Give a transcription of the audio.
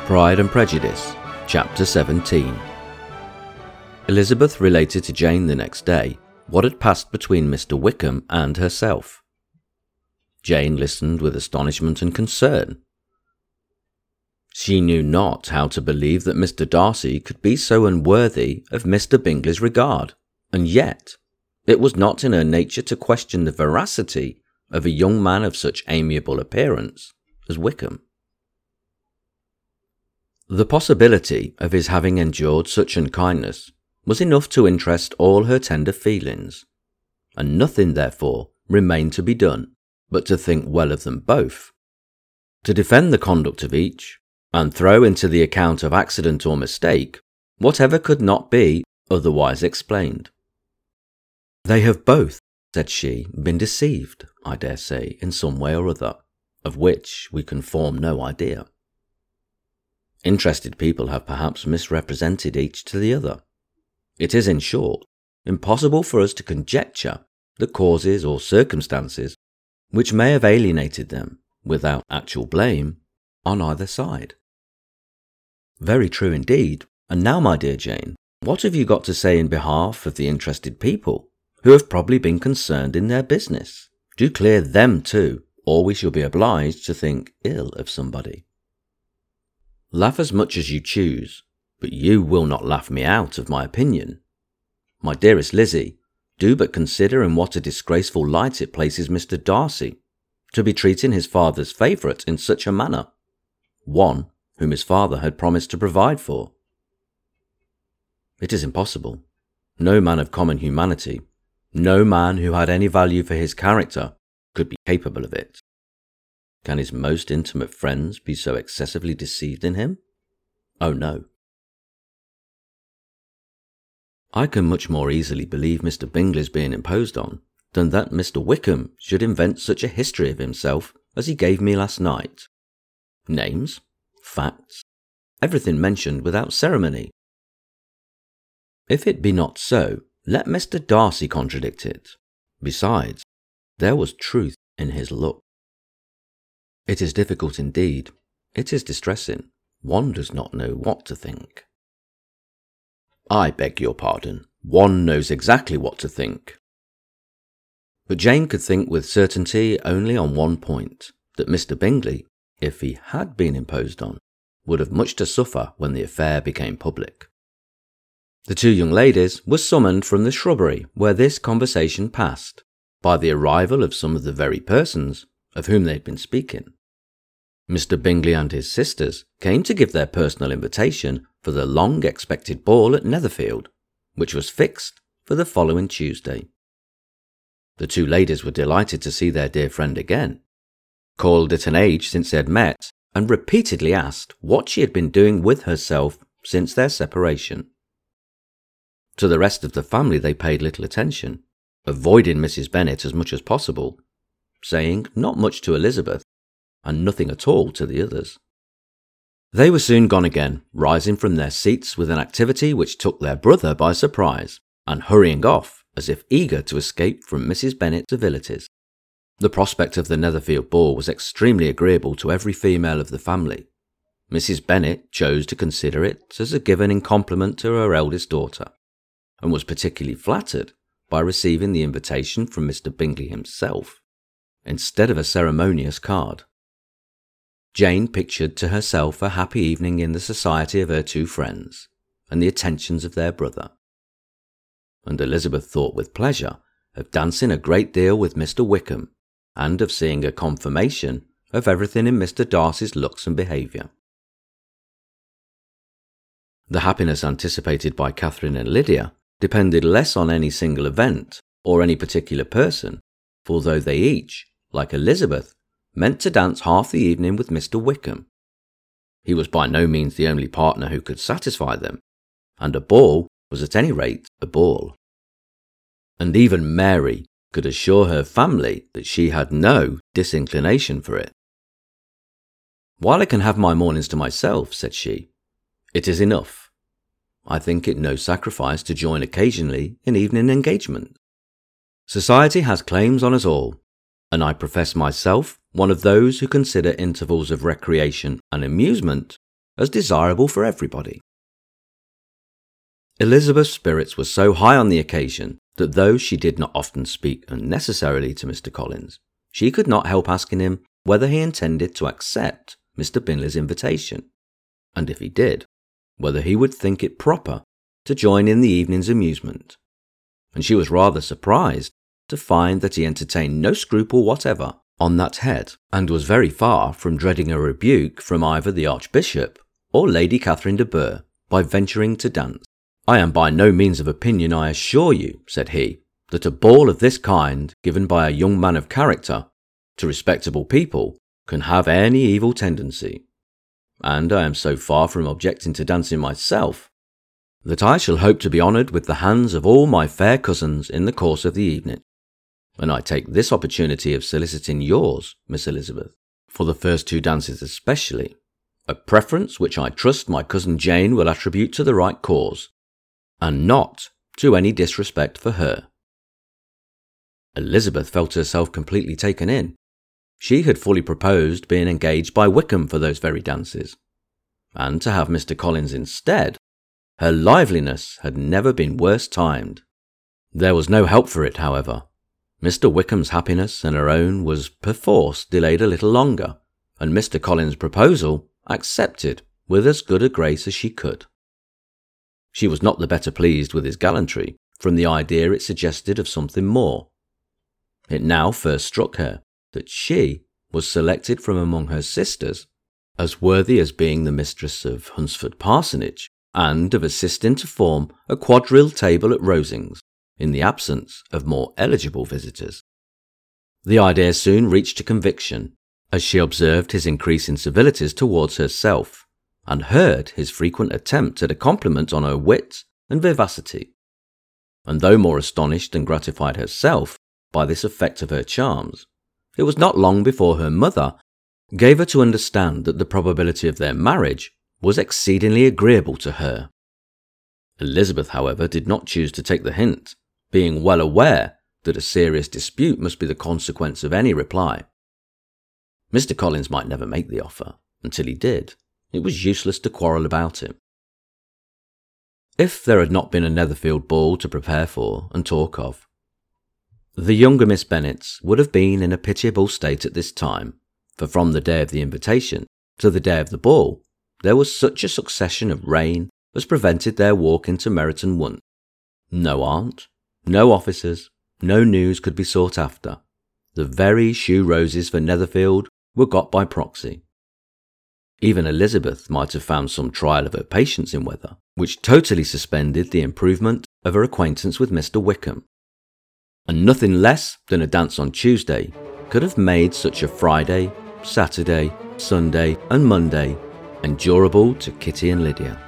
Pride and Prejudice, Chapter 17. Elizabeth related to Jane the next day what had passed between Mr. Wickham and herself. Jane listened with astonishment and concern. She knew not how to believe that Mr. Darcy could be so unworthy of Mr. Bingley's regard, and yet it was not in her nature to question the veracity of a young man of such amiable appearance as Wickham. The possibility of his having endured such unkindness was enough to interest all her tender feelings, and nothing, therefore, remained to be done but to think well of them both, to defend the conduct of each, and throw into the account of accident or mistake whatever could not be otherwise explained. "They have both," said she, "been deceived, I dare say, in some way or other, of which we can form no idea. Interested people have perhaps misrepresented each to the other. It is, in short, impossible for us to conjecture the causes or circumstances which may have alienated them, without actual blame, on either side." "Very true indeed. And now, my dear Jane, what have you got to say in behalf of the interested people, who have probably been concerned in their business? Do clear them too, or we shall be obliged to think ill of somebody." "Laugh as much as you choose, but you will not laugh me out of my opinion. My dearest Lizzie, do but consider in what a disgraceful light it places Mr. Darcy, to be treating his father's favourite in such a manner, one whom his father had promised to provide for. It is impossible. No man of common humanity, no man who had any value for his character, could be capable of it. Can his most intimate friends be so excessively deceived in him? Oh no. I can much more easily believe Mr. Bingley's being imposed on than that Mr. Wickham should invent such a history of himself as he gave me last night. Names, facts, everything mentioned without ceremony. If it be not so, let Mr. Darcy contradict it. Besides, there was truth in his look. It is difficult indeed. It is distressing. One does not know what to think." "I beg your pardon. One knows exactly what to think." But Jane could think with certainty only on one point, that Mr. Bingley, if he had been imposed on, would have much to suffer when the affair became public. The two young ladies were summoned from the shrubbery where this conversation passed, by the arrival of some of the very persons of whom they had been speaking. Mr. Bingley and his sisters came to give their personal invitation for the long-expected ball at Netherfield, which was fixed for the following Tuesday. The two ladies were delighted to see their dear friend again, called at an age since they had met, and repeatedly asked what she had been doing with herself since their separation. To the rest of the family they paid little attention, avoiding Mrs. Bennet as much as possible, saying not much to Elizabeth, and nothing at all to the others. They were soon gone again, rising from their seats with an activity which took their brother by surprise, and hurrying off as if eager to escape from Mrs. Bennet's civilities. The prospect of the Netherfield ball was extremely agreeable to every female of the family. Mrs. Bennet chose to consider it as a given in compliment to her eldest daughter, and was particularly flattered by receiving the invitation from Mr. Bingley himself, instead of a ceremonious card. Jane pictured to herself a happy evening in the society of her two friends, and the attentions of their brother. And Elizabeth thought with pleasure of dancing a great deal with Mr. Wickham, and of seeing a confirmation of everything in Mr. Darcy's looks and behaviour. The happiness anticipated by Catherine and Lydia depended less on any single event or any particular person, for though they each, like Elizabeth, meant to dance half the evening with Mr. Wickham, he was by no means the only partner who could satisfy them, and a ball was at any rate a ball. And even Mary could assure her family that she had no disinclination for it. "While I can have my mornings to myself," said she, "it is enough. I think it no sacrifice to join occasionally in evening engagements. Society has claims on us all, and I profess myself one of those who consider intervals of recreation and amusement as desirable for everybody. Elizabeth's spirits were so high on the occasion that though she did not often speak unnecessarily to Mr. Collins, she could not help asking him whether he intended to accept Mr. Bingley's invitation, and if he did, whether he would think it proper to join in the evening's amusement. And she was rather surprised to find that he entertained no scruple whatever on that head, and was very far from dreading a rebuke from either the Archbishop or Lady Catherine de Bourgh by venturing to dance. "I am by no means of opinion, I assure you," said he, "that a ball of this kind, given by a young man of character to respectable people, can have any evil tendency. And I am so far from objecting to dancing myself, that I shall hope to be honoured with the hands of all my fair cousins in the course of the evening. And I take this opportunity of soliciting yours, Miss Elizabeth, for the first 2 dances especially, a preference which I trust my cousin Jane will attribute to the right cause, and not to any disrespect for her." Elizabeth felt herself completely taken in. She had fully proposed being engaged by Wickham for those very dances, and to have Mr. Collins instead, her liveliness had never been worse timed. There was no help for it, however. Mr. Wickham's happiness and her own was perforce delayed a little longer, and Mr. Collins' proposal accepted with as good a grace as she could. She was not the better pleased with his gallantry from the idea it suggested of something more. It now first struck her that she was selected from among her sisters as worthy as being the mistress of Hunsford Parsonage, and of assisting to form a quadrille table at Rosings, in the absence of more eligible visitors. The idea soon reached a conviction, as she observed his increasing civilities towards herself, and heard his frequent attempt at a compliment on her wit and vivacity. And though more astonished than gratified herself by this effect of her charms, it was not long before her mother gave her to understand that the probability of their marriage was exceedingly agreeable to her. Elizabeth, however, did not choose to take the hint, being well aware that a serious dispute must be the consequence of any reply. Mr. Collins might never make the offer. Until he did, it was useless to quarrel about him. If there had not been a Netherfield ball to prepare for and talk of, the younger Miss Bennets would have been in a pitiable state at this time, for from the day of the invitation to the day of the ball, there was such a succession of rain as prevented their walk into Meryton once. No aunt, no officers, no news could be sought after. The very shoe roses for Netherfield were got by proxy. Even Elizabeth might have found some trial of her patience in weather, which totally suspended the improvement of her acquaintance with Mr. Wickham. And nothing less than a dance on Tuesday could have made such a Friday, Saturday, Sunday and Monday endurable to Kitty and Lydia.